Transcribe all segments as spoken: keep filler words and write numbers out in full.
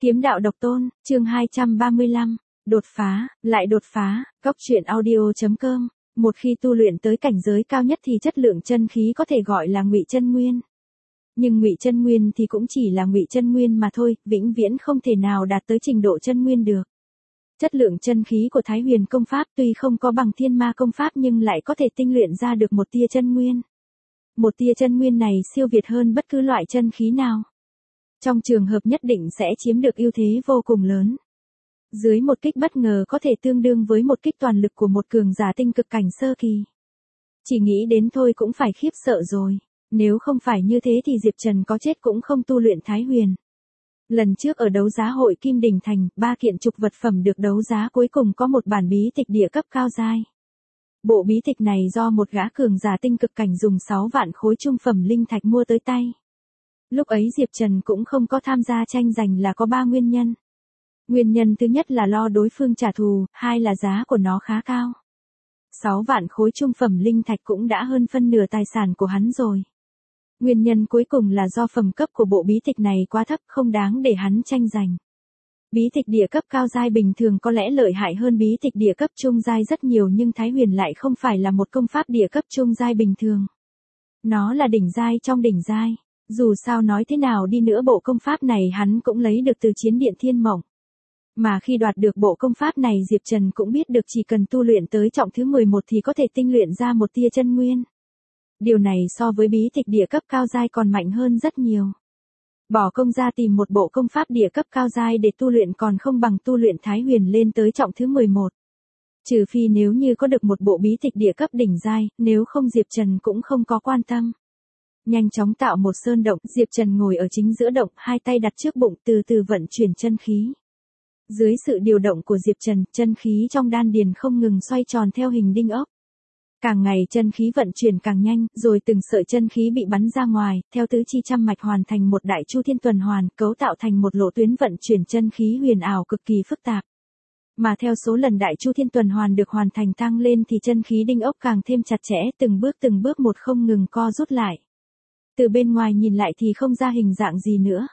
Kiếm đạo độc tôn, chương hai trăm ba mươi lăm, đột phá, lại đột phá, Cốc truyện audio chấm com. Một khi tu luyện tới cảnh giới cao nhất thì chất lượng chân khí có thể gọi là ngụy chân nguyên. Nhưng ngụy chân nguyên thì cũng chỉ là ngụy chân nguyên mà thôi, vĩnh viễn không thể nào đạt tới trình độ chân nguyên được. Chất lượng chân khí của Thái Huyền công pháp tuy không có bằng Thiên Ma công pháp nhưng lại có thể tinh luyện ra được một tia chân nguyên. Một tia chân nguyên này siêu việt hơn bất cứ loại chân khí nào. Trong trường hợp nhất định sẽ chiếm được ưu thế vô cùng lớn. Dưới một kích bất ngờ có thể tương đương với một kích toàn lực của một cường giả tinh cực cảnh sơ kỳ. Chỉ nghĩ đến thôi cũng phải khiếp sợ rồi. Nếu không phải như thế thì Diệp Trần có chết cũng không tu luyện Thái Huyền. Lần trước ở đấu giá hội Kim Đình Thành, ba kiện trục vật phẩm được đấu giá cuối cùng có một bản bí tịch địa cấp cao giai. Bộ bí tịch này do một gã cường giả tinh cực cảnh dùng sáu vạn khối trung phẩm linh thạch mua tới tay. Lúc ấy Diệp Trần cũng không có tham gia tranh giành là có ba nguyên nhân. Nguyên nhân thứ nhất là lo đối phương trả thù, hai là giá của nó khá cao. sáu vạn khối trung phẩm linh thạch cũng đã hơn phân nửa tài sản của hắn rồi. Nguyên nhân cuối cùng là do phẩm cấp của bộ bí tịch này quá thấp, không đáng để hắn tranh giành. Bí tịch địa cấp cao giai bình thường có lẽ lợi hại hơn bí tịch địa cấp trung giai rất nhiều, nhưng Thái Huyền lại không phải là một công pháp địa cấp trung giai bình thường. Nó là đỉnh giai trong đỉnh giai. Dù sao nói thế nào đi nữa bộ công pháp này hắn cũng lấy được từ Chiến Điện Thiên Mộng. Mà khi đoạt được bộ công pháp này Diệp Trần cũng biết được chỉ cần tu luyện tới trọng thứ mười một thì có thể tinh luyện ra một tia chân nguyên. Điều này so với bí tịch địa cấp cao giai còn mạnh hơn rất nhiều. Bỏ công ra tìm một bộ công pháp địa cấp cao giai để tu luyện còn không bằng tu luyện Thái Huyền lên tới trọng thứ mười một. Trừ phi nếu như có được một bộ bí tịch địa cấp đỉnh giai, nếu không Diệp Trần cũng không có quan tâm. Nhanh chóng tạo một sơn động, Diệp Trần ngồi ở chính giữa động, hai tay đặt trước bụng từ từ vận chuyển chân khí. Dưới sự điều động của Diệp Trần, chân khí trong đan điền không ngừng xoay tròn theo hình đinh ốc. Càng ngày chân khí vận chuyển càng nhanh, rồi từng sợi chân khí bị bắn ra ngoài, theo tứ chi trăm mạch hoàn thành một đại chu thiên tuần hoàn, cấu tạo thành một lộ tuyến vận chuyển chân khí huyền ảo cực kỳ phức tạp. Mà theo số lần đại chu thiên tuần hoàn được hoàn thành tăng lên thì chân khí đinh ốc càng thêm chặt chẽ, từng bước từng bước một không ngừng co rút lại. Từ bên ngoài nhìn lại thì không ra hình dạng gì nữa.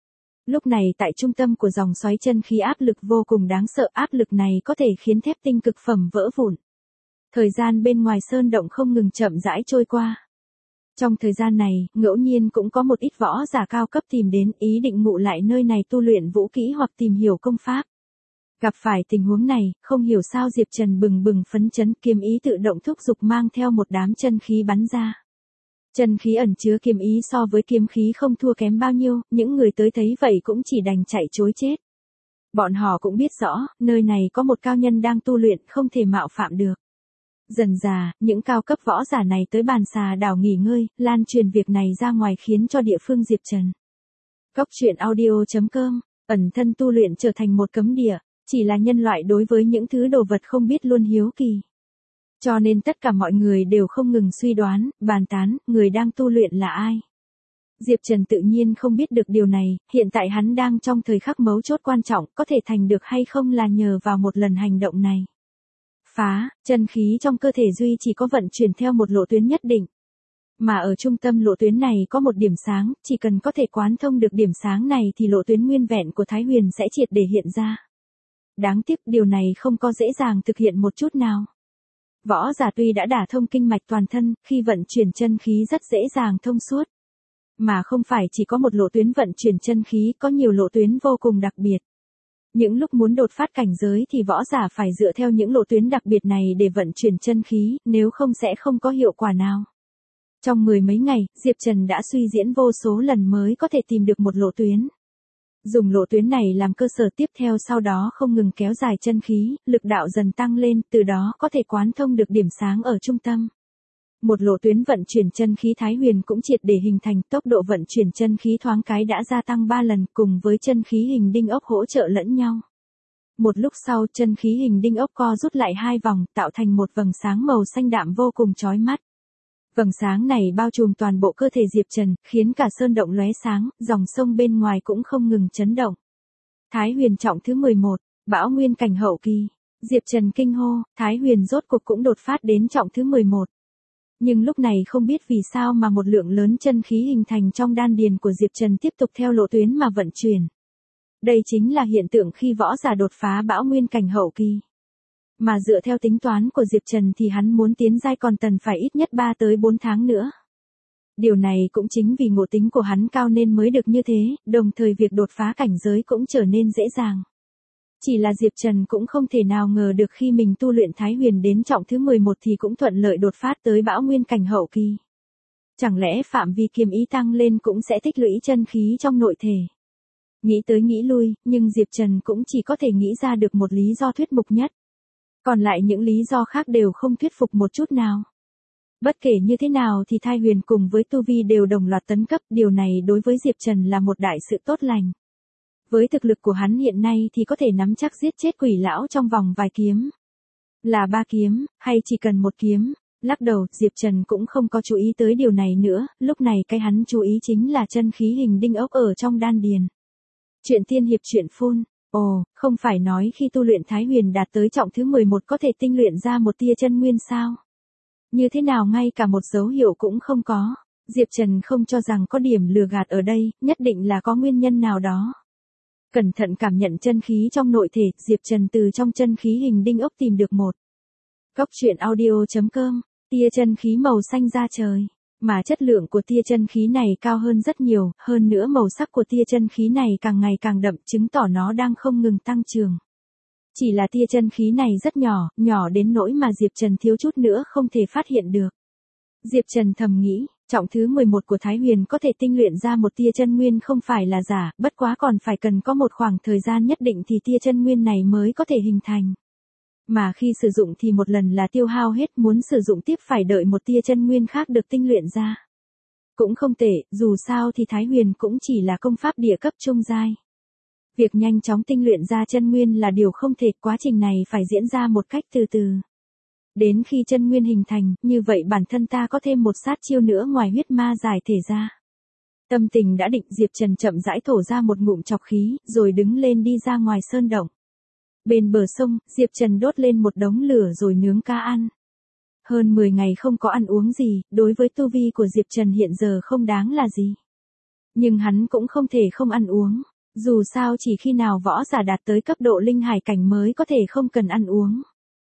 Lúc này tại trung tâm của dòng xoáy chân khí áp lực vô cùng đáng sợ, áp lực này có thể khiến thép tinh cực phẩm vỡ vụn. Thời gian bên ngoài sơn động không ngừng chậm rãi trôi qua. Trong thời gian này, ngẫu nhiên cũng có một ít võ giả cao cấp tìm đến ý định ngụ lại nơi này tu luyện vũ kỹ hoặc tìm hiểu công pháp. Gặp phải tình huống này, không hiểu sao Diệp Trần bừng bừng phấn chấn, kiếm ý tự động thúc giục mang theo một đám chân khí bắn ra. Chân khí ẩn chứa kiếm ý so với kiếm khí không thua kém bao nhiêu, những người tới thấy vậy cũng chỉ đành chạy trối chết. Bọn họ cũng biết rõ, nơi này có một cao nhân đang tu luyện, không thể mạo phạm được. Dần dà, những cao cấp võ giả này tới bàn xà đảo nghỉ ngơi, lan truyền việc này ra ngoài khiến cho địa phương Diệp Trần. Cốc truyện audio chấm com, ẩn thân tu luyện trở thành một cấm địa, chỉ là nhân loại đối với những thứ đồ vật không biết luôn hiếu kỳ. Cho nên tất cả mọi người đều không ngừng suy đoán, bàn tán, người đang tu luyện là ai. Diệp Trần tự nhiên không biết được điều này, hiện tại hắn đang trong thời khắc mấu chốt quan trọng, có thể thành được hay không là nhờ vào một lần hành động này. Phá, chân khí trong cơ thể duy chỉ có vận chuyển theo một lộ tuyến nhất định. Mà ở trung tâm lộ tuyến này có một điểm sáng, chỉ cần có thể quán thông được điểm sáng này thì lộ tuyến nguyên vẹn của Thái Huyền sẽ triệt để hiện ra. Đáng tiếc điều này không có dễ dàng thực hiện một chút nào. Võ giả tuy đã đả thông kinh mạch toàn thân, khi vận chuyển chân khí rất dễ dàng thông suốt. Mà không phải chỉ có một lộ tuyến vận chuyển chân khí, có nhiều lộ tuyến vô cùng đặc biệt. Những lúc muốn đột phát cảnh giới thì võ giả phải dựa theo những lộ tuyến đặc biệt này để vận chuyển chân khí, nếu không sẽ không có hiệu quả nào. Trong mười mấy ngày, Diệp Trần đã suy diễn vô số lần mới có thể tìm được một lộ tuyến. Dùng lộ tuyến này làm cơ sở tiếp theo sau đó không ngừng kéo dài chân khí, lực đạo dần tăng lên, từ đó có thể quán thông được điểm sáng ở trung tâm. Một lộ tuyến vận chuyển chân khí Thái Huyền cũng triệt để hình thành, tốc độ vận chuyển chân khí thoáng cái đã gia tăng ba lần cùng với chân khí hình đinh ốc hỗ trợ lẫn nhau. Một lúc sau chân khí hình đinh ốc co rút lại hai vòng, tạo thành một vầng sáng màu xanh đạm vô cùng chói mắt. Vầng sáng này bao trùm toàn bộ cơ thể Diệp Trần, khiến cả sơn động lóe sáng, dòng sông bên ngoài cũng không ngừng chấn động. Thái Huyền trọng thứ mười một, Bão Nguyên cảnh hậu kỳ. Diệp Trần kinh hô, Thái Huyền rốt cục cũng đột phát đến trọng thứ mười một. Nhưng lúc này không biết vì sao mà một lượng lớn chân khí hình thành trong đan điền của Diệp Trần tiếp tục theo lộ tuyến mà vận chuyển. Đây chính là hiện tượng khi võ giả đột phá bão nguyên cảnh hậu kỳ. Mà dựa theo tính toán của Diệp Trần thì hắn muốn tiến giai còn cần phải ít nhất ba tới bốn tháng nữa. Điều này cũng chính vì ngộ tính của hắn cao nên mới được như thế, đồng thời việc đột phá cảnh giới cũng trở nên dễ dàng. Chỉ là Diệp Trần cũng không thể nào ngờ được khi mình tu luyện Thái Huyền đến trọng thứ mười một thì cũng thuận lợi đột phát tới bão nguyên cảnh hậu kỳ. Chẳng lẽ phạm vi kiếm ý tăng lên cũng sẽ tích lũy chân khí trong nội thể? Nghĩ tới nghĩ lui, nhưng Diệp Trần cũng chỉ có thể nghĩ ra được một lý do thuyết mục nhất. Còn lại những lý do khác đều không thuyết phục một chút nào. Bất kể như thế nào thì Thái Huyền cùng với Tu Vi đều đồng loạt tấn cấp, điều này đối với Diệp Trần là một đại sự tốt lành. Với thực lực của hắn hiện nay thì có thể nắm chắc giết chết quỷ lão trong vòng vài kiếm. Là ba kiếm, hay chỉ cần một kiếm? Lắc đầu, Diệp Trần cũng không có chú ý tới điều này nữa, lúc này cái hắn chú ý chính là chân khí hình đinh ốc ở trong đan điền. Chuyện tiên hiệp truyện phun. Ồ, không phải nói khi tu luyện Thái Huyền đạt tới trọng thứ mười một có thể tinh luyện ra một tia chân nguyên sao? Như thế nào ngay cả một dấu hiệu cũng không có? Diệp Trần không cho rằng có điểm lừa gạt ở đây, nhất định là có nguyên nhân nào đó. Cẩn thận cảm nhận chân khí trong nội thể, Diệp Trần từ trong chân khí hình đinh ốc tìm được một. Góc truyện audio chấm com, tia chân khí màu xanh da trời. Mà chất lượng của tia chân khí này cao hơn rất nhiều, hơn nữa màu sắc của tia chân khí này càng ngày càng đậm, chứng tỏ nó đang không ngừng tăng trưởng. Chỉ là tia chân khí này rất nhỏ, nhỏ đến nỗi mà Diệp Trần thiếu chút nữa không thể phát hiện được. Diệp Trần thầm nghĩ, trọng thứ mười một của Thái Huyền có thể tinh luyện ra một tia chân nguyên không phải là giả, bất quá còn phải cần có một khoảng thời gian nhất định thì tia chân nguyên này mới có thể hình thành. Mà khi sử dụng thì một lần là tiêu hao hết, muốn sử dụng tiếp phải đợi một tia chân nguyên khác được tinh luyện ra. Cũng không tệ, dù sao thì Thái Huyền cũng chỉ là công pháp địa cấp trung giai. Việc nhanh chóng tinh luyện ra chân nguyên là điều không thể, quá trình này phải diễn ra một cách từ từ. Đến khi chân nguyên hình thành, như vậy bản thân ta có thêm một sát chiêu nữa ngoài huyết ma giải thể ra. Tâm tình đã định, Diệp Trần chậm rãi thổ ra một ngụm trọc khí, rồi đứng lên đi ra ngoài sơn động. Bên bờ sông, Diệp Trần đốt lên một đống lửa rồi nướng cá ăn. Hơn mười ngày không có ăn uống gì, đối với tu vi của Diệp Trần hiện giờ không đáng là gì. Nhưng hắn cũng không thể không ăn uống. Dù sao chỉ khi nào võ giả đạt tới cấp độ linh hải cảnh mới có thể không cần ăn uống.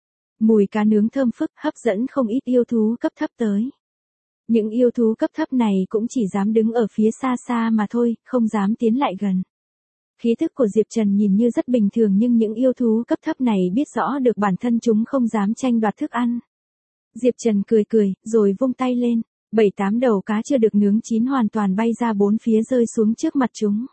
Mùi cá nướng thơm phức hấp dẫn không ít yêu thú cấp thấp tới. Những yêu thú cấp thấp này cũng chỉ dám đứng ở phía xa xa mà thôi, không dám tiến lại gần. Khí thức của Diệp Trần nhìn như rất bình thường nhưng những yêu thú cấp thấp này biết rõ được bản thân chúng không dám tranh đoạt thức ăn. Diệp Trần cười cười, rồi vung tay lên, bảy tám đầu cá chưa được nướng chín hoàn toàn bay ra bốn phía rơi xuống trước mặt chúng.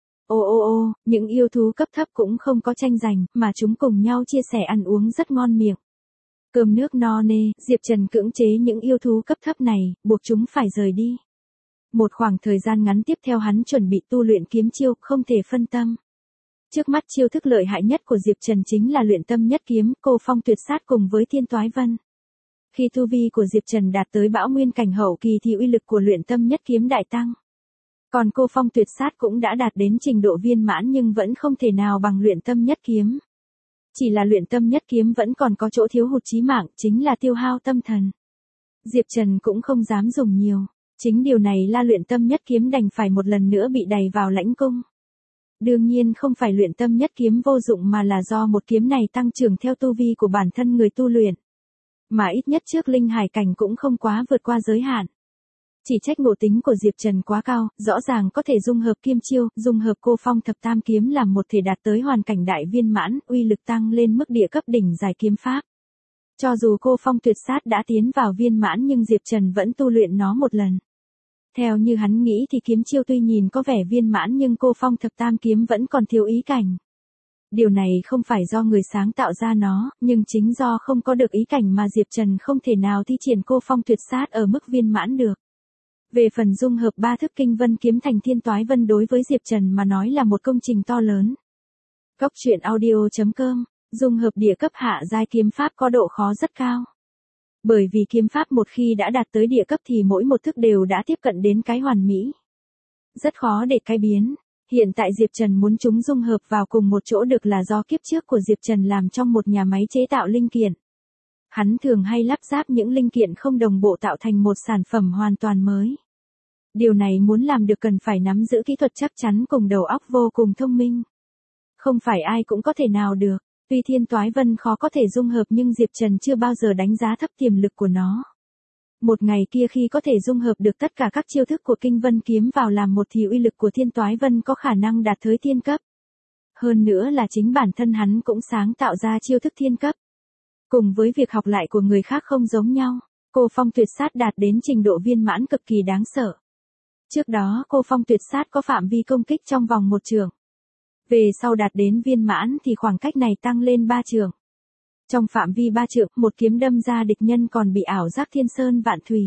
Ô ô ô, những yêu thú cấp thấp cũng không có tranh giành, mà chúng cùng nhau chia sẻ ăn uống rất ngon miệng. Cơm nước no nê, Diệp Trần cưỡng chế những yêu thú cấp thấp này, buộc chúng phải rời đi. Một khoảng thời gian ngắn tiếp theo hắn chuẩn bị tu luyện kiếm chiêu, không thể phân tâm. Trước mắt chiêu thức lợi hại nhất của Diệp Trần chính là luyện tâm nhất kiếm, cô phong tuyệt sát cùng với thiên toái vân. Khi tu vi của Diệp Trần đạt tới bão nguyên cảnh hậu kỳ thì uy lực của luyện tâm nhất kiếm đại tăng. Còn cô phong tuyệt sát cũng đã đạt đến trình độ viên mãn nhưng vẫn không thể nào bằng luyện tâm nhất kiếm. Chỉ là luyện tâm nhất kiếm vẫn còn có chỗ thiếu hụt chí mạng, chính là tiêu hao tâm thần. Diệp Trần cũng không dám dùng nhiều. Chính điều này là luyện tâm nhất kiếm đành phải một lần nữa bị đày vào lãnh cung. Đương nhiên không phải luyện tâm nhất kiếm vô dụng mà là do một kiếm này tăng trưởng theo tu vi của bản thân người tu luyện. Mà ít nhất trước linh hải cảnh cũng không quá vượt qua giới hạn. Chỉ trách ngộ tính của Diệp Trần quá cao, rõ ràng có thể dung hợp kim chiêu, dung hợp cô phong thập tam kiếm làm một thể đạt tới hoàn cảnh đại viên mãn, uy lực tăng lên mức địa cấp đỉnh giải kiếm pháp. Cho dù cô phong tuyệt sát đã tiến vào viên mãn nhưng Diệp Trần vẫn tu luyện nó một lần. Theo như hắn nghĩ thì kiếm chiêu tuy nhìn có vẻ viên mãn nhưng cô phong thập tam kiếm vẫn còn thiếu ý cảnh. Điều này không phải do người sáng tạo ra nó, nhưng chính do không có được ý cảnh mà Diệp Trần không thể nào thi triển cô phong tuyệt sát ở mức viên mãn được. Về phần dung hợp ba thức kinh vân kiếm thành thiên toái vân đối với Diệp Trần mà nói là một công trình to lớn. Góc truyện audio chấm com, dung hợp địa cấp hạ giai kiếm pháp có độ khó rất cao. Bởi vì kiếm pháp một khi đã đạt tới địa cấp thì mỗi một thức đều đã tiếp cận đến cái hoàn mỹ. Rất khó để cải biến. Hiện tại Diệp Trần muốn chúng dung hợp vào cùng một chỗ được là do kiếp trước của Diệp Trần làm trong một nhà máy chế tạo linh kiện. Hắn thường hay lắp ráp những linh kiện không đồng bộ tạo thành một sản phẩm hoàn toàn mới. Điều này muốn làm được cần phải nắm giữ kỹ thuật chắc chắn cùng đầu óc vô cùng thông minh. Không phải ai cũng có thể nào được. Tuy Thiên Toái Vân khó có thể dung hợp nhưng Diệp Trần chưa bao giờ đánh giá thấp tiềm lực của nó. Một ngày kia khi có thể dung hợp được tất cả các chiêu thức của Kinh Vân kiếm vào làm một thì uy lực của Thiên Toái Vân có khả năng đạt tới thiên cấp. Hơn nữa là chính bản thân hắn cũng sáng tạo ra chiêu thức thiên cấp. Cùng với việc học lại của người khác không giống nhau, cô Phong Tuyệt Sát đạt đến trình độ viên mãn cực kỳ đáng sợ. Trước đó cô Phong Tuyệt Sát có phạm vi công kích trong vòng một trượng. Về sau đạt đến viên mãn thì khoảng cách này tăng lên ba trượng. Trong phạm vi ba trượng, một kiếm đâm ra địch nhân còn bị ảo giác thiên sơn vạn thủy.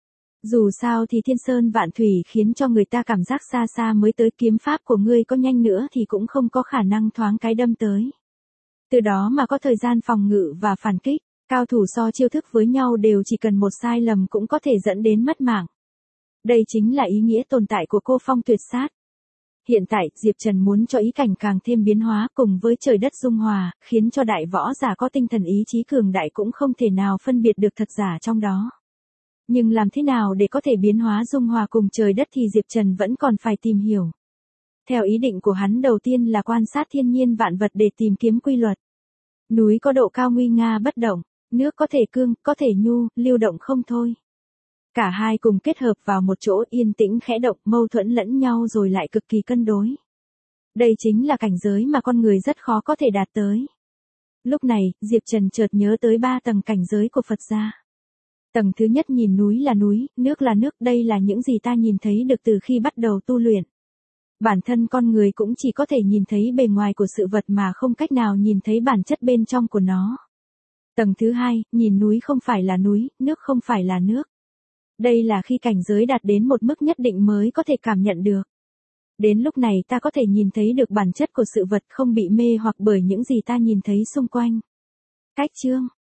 Dù sao thì thiên sơn vạn thủy khiến cho người ta cảm giác xa xa mới tới, kiếm pháp của ngươi có nhanh nữa thì cũng không có khả năng thoáng cái đâm tới. Từ đó mà có thời gian phòng ngự và phản kích, cao thủ so chiêu thức với nhau đều chỉ cần một sai lầm cũng có thể dẫn đến mất mạng. Đây chính là ý nghĩa tồn tại của cô Phong Tuyệt Sát. Hiện tại, Diệp Trần muốn cho ý cảnh càng thêm biến hóa cùng với trời đất dung hòa, khiến cho đại võ giả có tinh thần ý chí cường đại cũng không thể nào phân biệt được thật giả trong đó. Nhưng làm thế nào để có thể biến hóa dung hòa cùng trời đất thì Diệp Trần vẫn còn phải tìm hiểu. Theo ý định của hắn đầu tiên là quan sát thiên nhiên vạn vật để tìm kiếm quy luật. Núi có độ cao nguy nga bất động, nước có thể cương, có thể nhu, lưu động không thôi. Cả hai cùng kết hợp vào một chỗ yên tĩnh khẽ động, mâu thuẫn lẫn nhau rồi lại cực kỳ cân đối. Đây chính là cảnh giới mà con người rất khó có thể đạt tới. Lúc này, Diệp Trần chợt nhớ tới ba tầng cảnh giới của Phật gia. Tầng thứ nhất nhìn núi là núi, nước là nước, đây là những gì ta nhìn thấy được từ khi bắt đầu tu luyện. Bản thân con người cũng chỉ có thể nhìn thấy bề ngoài của sự vật mà không cách nào nhìn thấy bản chất bên trong của nó. Tầng thứ hai, nhìn núi không phải là núi, nước không phải là nước. Đây là khi cảnh giới đạt đến một mức nhất định mới có thể cảm nhận được. Đến lúc này ta có thể nhìn thấy được bản chất của sự vật, không bị mê hoặc bởi những gì ta nhìn thấy xung quanh. Cách chương